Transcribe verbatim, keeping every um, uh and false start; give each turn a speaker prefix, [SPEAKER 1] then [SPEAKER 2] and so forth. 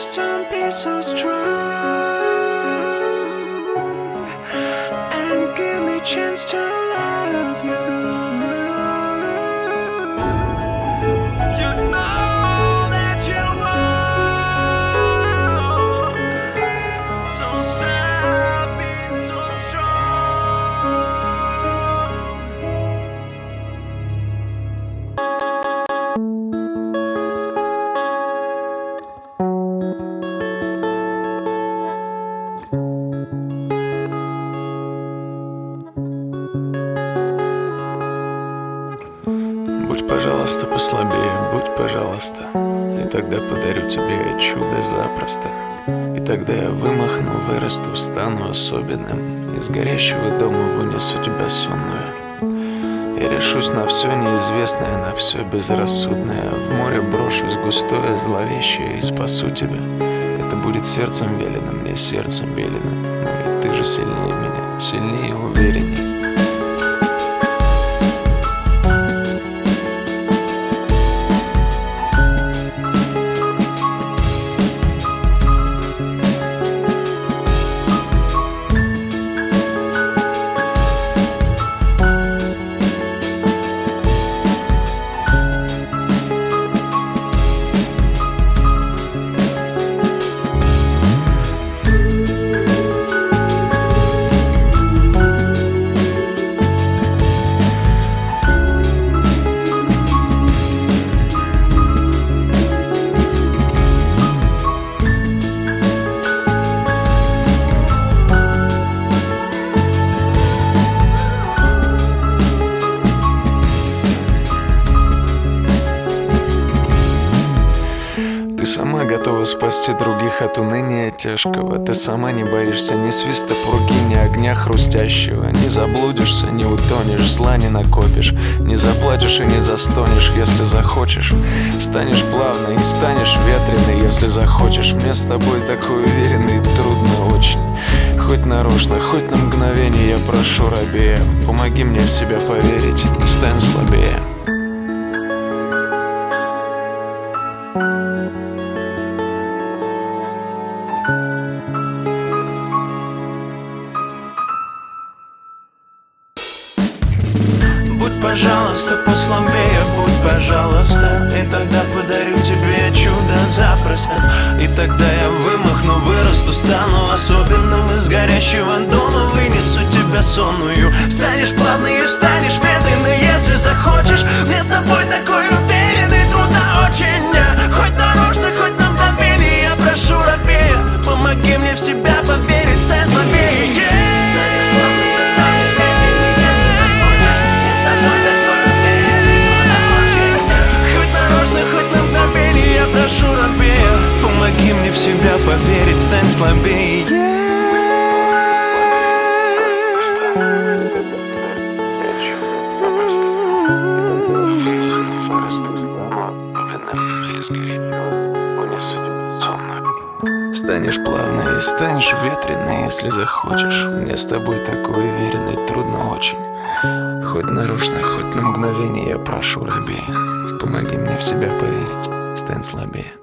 [SPEAKER 1] Just don't be so strong and give me a chance to love you. You know that you're wrong, so stop being so strong.
[SPEAKER 2] Будь, пожалуйста, послабее, будь, пожалуйста, и тогда подарю тебе чудо запросто. И тогда я вымахну, вырасту, стану особенным, из горящего дома вынесу тебя сонную. Я решусь на все неизвестное, на все безрассудное, в море брошусь густое, зловещее и спасу тебя. Это будет сердцем велено, мне сердцем велено, но ведь ты же сильнее меня, сильнее и уверенней. Ты сама готова спасти других от уныния тяжкого. Ты сама не боишься ни свиста пурги, ни огня хрустящего. Не заблудишься, не утонешь, зла не накопишь. Не заплачешь и не застонешь, если захочешь. Станешь плавной и станешь ветреной, если захочешь. Мне с тобой такой уверенный, трудно очень. Хоть нарочно, хоть на мгновение я прошу рабея, помоги мне в себя поверить, не стань слабее.
[SPEAKER 1] Будь, пожалуйста, послабее, будь, пожалуйста, и тогда подарю тебе чудо запросто. И тогда я вымахну, вырасту, стану особенным, из горящего дома вынесу тебя сонную. Станешь плавной и станешь медленной, если захочешь. Мне с тобой такой уверенный, трудно очень. Хоть нарочно, хоть на мгновение я прошу рабея, помоги мне в себя поверить, стань слабее. Прошу рабея, помоги мне в себя поверить, стань слабее.
[SPEAKER 2] Станешь плавной и станешь ветреной, если захочешь. Мне с тобой такой уверенный, трудно очень. Хоть нарочно, хоть на мгновение я прошу рабея, помоги мне в себя поверить, стань слабее.